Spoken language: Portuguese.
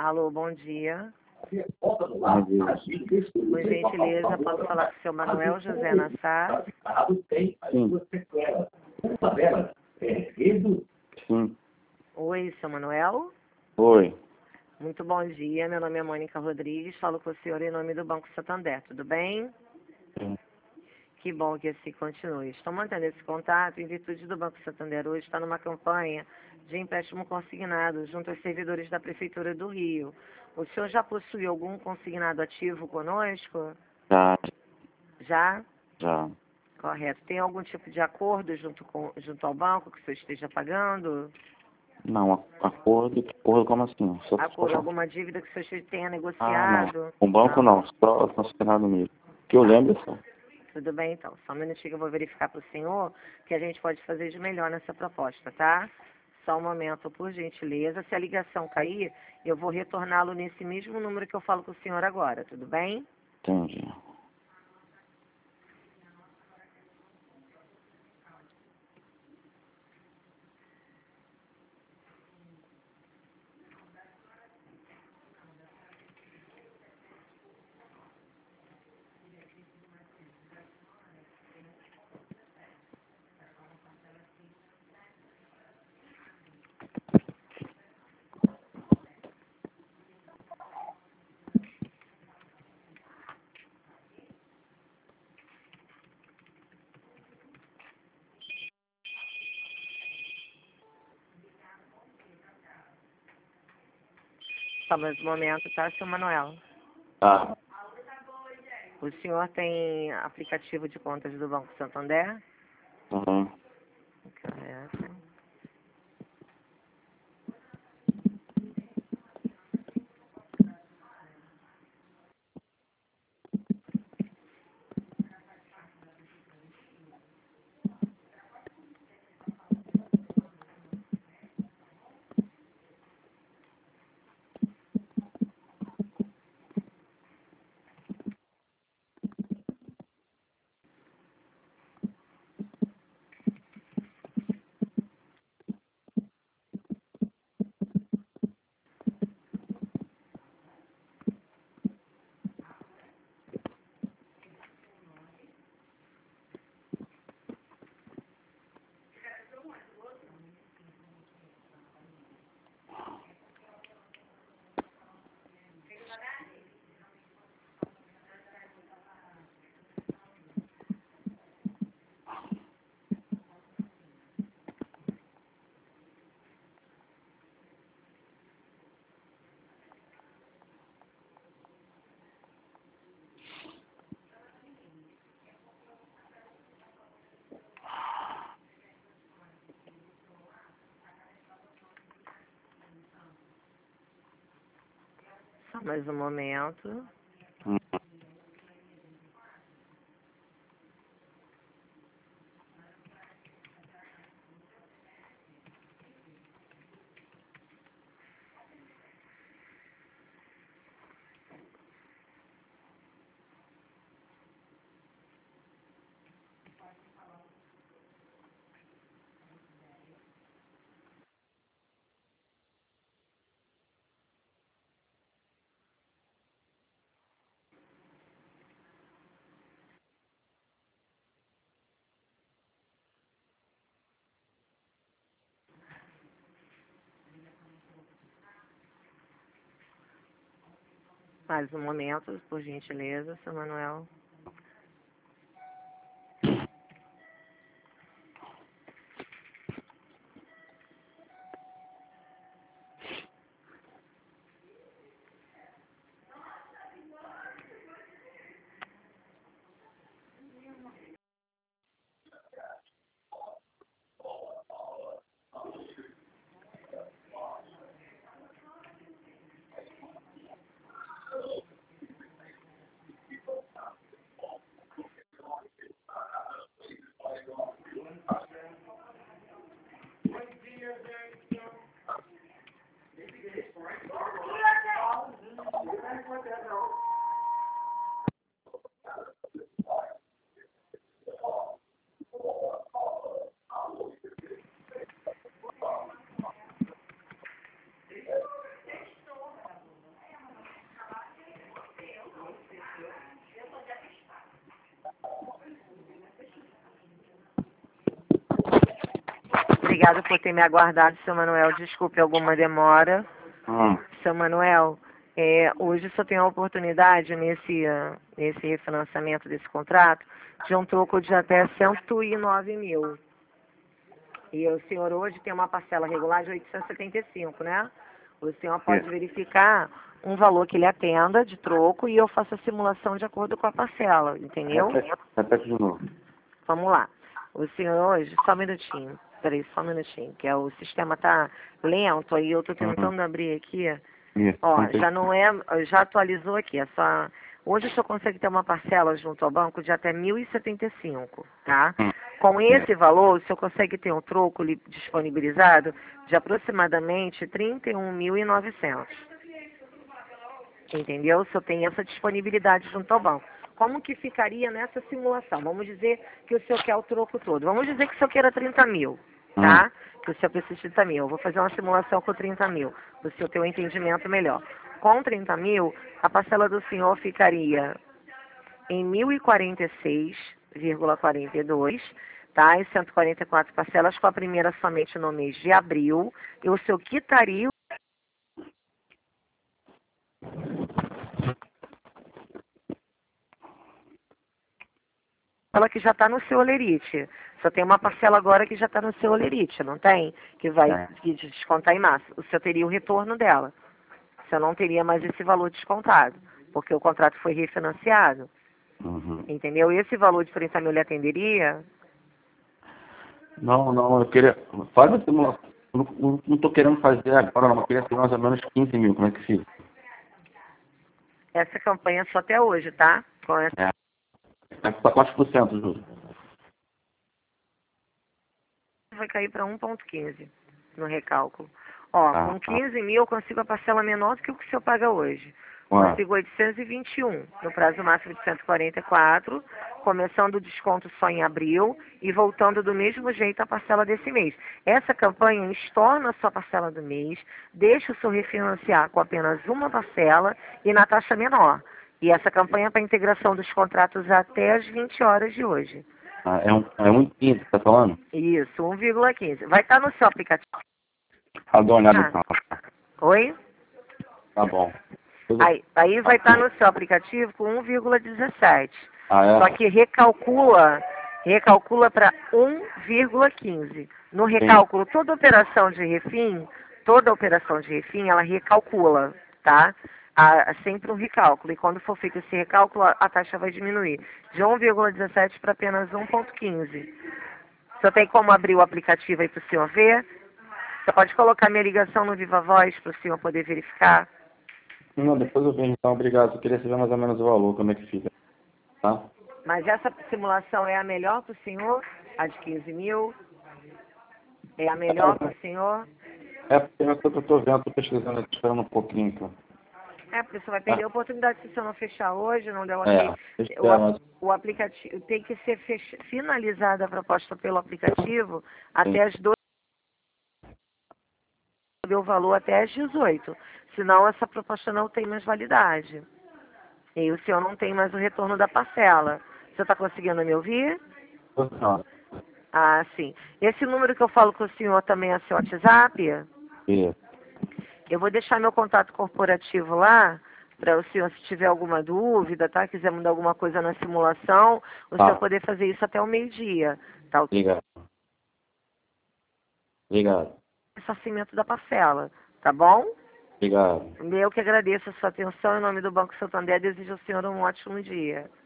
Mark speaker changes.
Speaker 1: Alô, bom dia.
Speaker 2: Bom dia.
Speaker 1: Por gentileza, posso falar com o seu Manuel José Nassar?
Speaker 2: Sim. Sim.
Speaker 1: Oi, seu Manuel.
Speaker 2: Oi.
Speaker 1: Muito bom dia, meu nome é Mônica Rodrigues, falo com o senhor em nome do Banco Santander, tudo bem?
Speaker 2: Sim.
Speaker 1: Que bom que assim continue. Estou mantendo esse contato em virtude do Banco Santander hoje está numa campanha de empréstimo consignado junto aos servidores da Prefeitura do Rio. O senhor já possui algum consignado ativo conosco?
Speaker 2: Já,
Speaker 1: Já?
Speaker 2: já.
Speaker 1: Correto. Tem algum tipo de acordo junto ao banco que o senhor esteja pagando?
Speaker 2: Não, acordo como assim?
Speaker 1: Acordo, alguma dívida que o senhor tenha
Speaker 2: Ah, não.
Speaker 1: negociado?
Speaker 2: Com o banco não, só consignado mesmo. Que eu lembro só.
Speaker 1: Tudo bem, então. Só um minutinho que eu vou verificar para o senhor o que a gente pode fazer de melhor nessa proposta, tá? Só um momento, por gentileza. Se a ligação cair, eu vou retorná-lo nesse mesmo número que eu falo com o senhor agora, tudo bem?
Speaker 2: Entendi.
Speaker 1: Só mais um momento, tá, seu Manuel?
Speaker 2: Tá.
Speaker 1: O senhor tem aplicativo de contas do Banco Santander?
Speaker 2: Uhum.
Speaker 1: Correto. Só mais um momento. Mais um momento, por gentileza, seu Manuel. Obrigada por ter me aguardado, seu Manuel. Desculpe alguma demora. Seu Manuel, hoje só tenho a oportunidade nesse refinanciamento desse contrato de um troco de até 109 mil. E o senhor hoje tem uma parcela regular de 875, né? O senhor pode verificar um valor que ele atenda de troco e eu faço a simulação de acordo com a parcela, entendeu?
Speaker 2: Repete de novo.
Speaker 1: Vamos lá. O senhor hoje, só um minutinho. Peraí, só um minutinho, que o sistema tá lento, aí eu tô tentando abrir aqui.
Speaker 2: Isso.
Speaker 1: Ó, já não é, já atualizou aqui, hoje o senhor consegue ter uma parcela junto ao banco de até 1.075, tá? Com esse valor, o senhor consegue ter um troco disponibilizado de aproximadamente 31.900. Entendeu? O senhor tem essa disponibilidade junto ao banco. Como que ficaria nessa simulação? Vamos dizer que o senhor quer o troco todo. Vamos dizer que o senhor queira 30 mil, tá? Que o senhor precisa de 30 mil. Eu vou fazer uma simulação com 30 mil, para o senhor ter um entendimento melhor. Com 30 mil, a parcela do senhor ficaria em 1.046,42, tá? Em 144 parcelas, com a primeira somente no mês de abril. E o senhor quitaria ela que já está no seu olerite. Só tem uma parcela agora que já está no seu olerite, não tem? Que vai descontar em massa. O senhor teria o retorno dela. O senhor não teria mais esse valor descontado, porque o contrato foi refinanciado. Entendeu? E esse valor de 30 mil lhe atenderia?
Speaker 2: Não, eu queria... Faz a simulação. Não estou querendo fazer agora, não. Eu queria ter mais ou menos 15 mil. Como é que fica?
Speaker 1: Essa campanha é só até hoje, tá? Com essa...
Speaker 2: Para quantos por cento, Júlio?
Speaker 1: Vai cair para 1,15 no recálculo. Ó, com 15 mil eu consigo a parcela menor do que o que o senhor paga hoje. Consigo 821 no prazo máximo de 144, começando o desconto só em abril e voltando do mesmo jeito a parcela desse mês. Essa campanha estorna a sua parcela do mês, deixa o senhor refinanciar com apenas uma parcela e na taxa menor. E essa campanha é para a integração dos contratos até as 20 horas de hoje.
Speaker 2: É 1,15 que você está falando?
Speaker 1: Isso, 1,15. Vai estar no seu aplicativo.
Speaker 2: Dá uma olhada então.
Speaker 1: Oi?
Speaker 2: Tá bom.
Speaker 1: Aí vai estar no seu aplicativo com 1,17.
Speaker 2: É?
Speaker 1: Só que recalcula para 1,15. No recálculo, toda operação de refim, ela recalcula, tá? Há sempre um recálculo. E quando for feito esse recálculo, a taxa vai diminuir de 1,17 para apenas 1,15. Só tem como abrir o aplicativo aí para o senhor ver? Você pode colocar minha ligação no Viva Voz para o senhor poder verificar?
Speaker 2: Não, depois eu vejo então, obrigado. Eu queria saber mais ou menos o valor, como é que fica. Tá?
Speaker 1: Mas essa simulação é a melhor para o senhor? A de 15 mil? É a melhor para o senhor?
Speaker 2: Porque eu estou vendo, estou pesquisando, estou esperando um pouquinho. Então.
Speaker 1: Porque você vai perder a oportunidade se você não fechar hoje, não der o aplicativo tem que ser finalizada a proposta pelo aplicativo até as 2 o valor até às 18. Senão essa proposta não tem mais validade. E o senhor não tem mais o retorno da parcela. Você está conseguindo me ouvir?
Speaker 2: Não.
Speaker 1: Ah, sim. Esse número que eu falo com o senhor também é seu WhatsApp?
Speaker 2: Isso.
Speaker 1: Eu vou deixar meu contato corporativo lá, para o senhor, se tiver alguma dúvida, tá? Quiser mudar alguma coisa na simulação, o senhor poder fazer isso até o meio-dia. Tá?
Speaker 2: Obrigado.
Speaker 1: Ressarcimento da parcela, tá bom?
Speaker 2: Obrigado.
Speaker 1: Eu que agradeço a sua atenção. Em nome do Banco Santander, desejo ao senhor um ótimo dia.